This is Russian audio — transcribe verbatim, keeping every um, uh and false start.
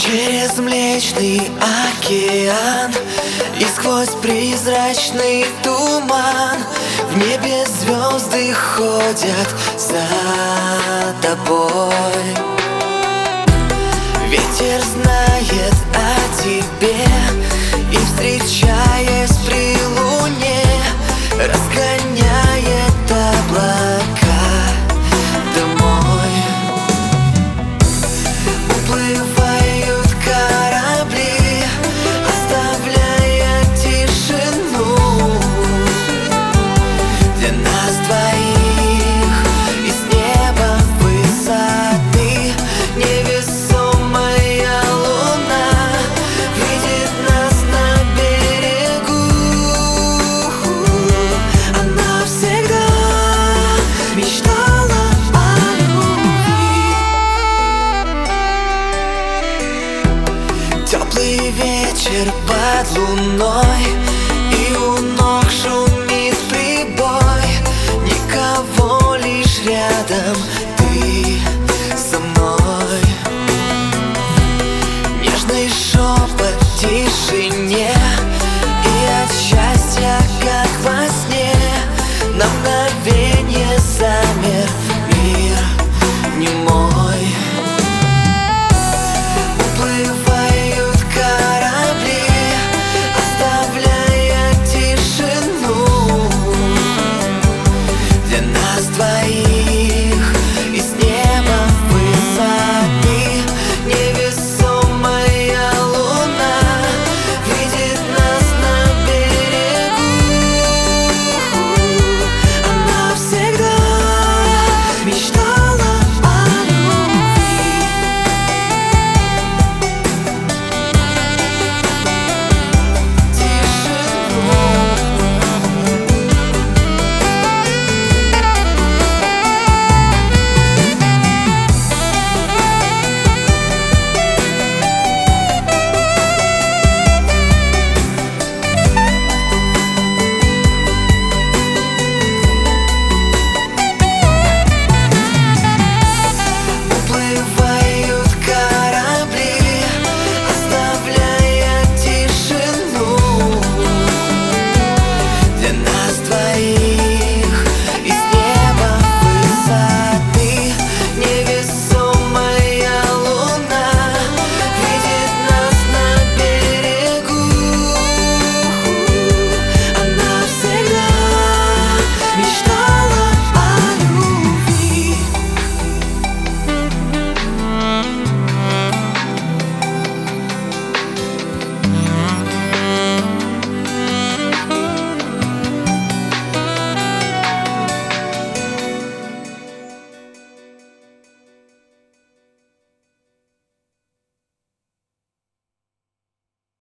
Через Млечный океан и сквозь призрачный туман в небе звезды ходят за тобой. Ветер знает о тебе и, встречаясь при луне, разгоняет облака домой. Уплывают корабли, оставляя тишину для нас двоих. Из неба высоты невесомая луна видит нас на берегу. Она всегда мечтала о любви. Теплый вечер под луной, и у ног шумит прибой. Никого, лишь рядом ты со мной. Нежный шепот в тишине, и от счастья, как во сне, на мгновенье замер мир немой.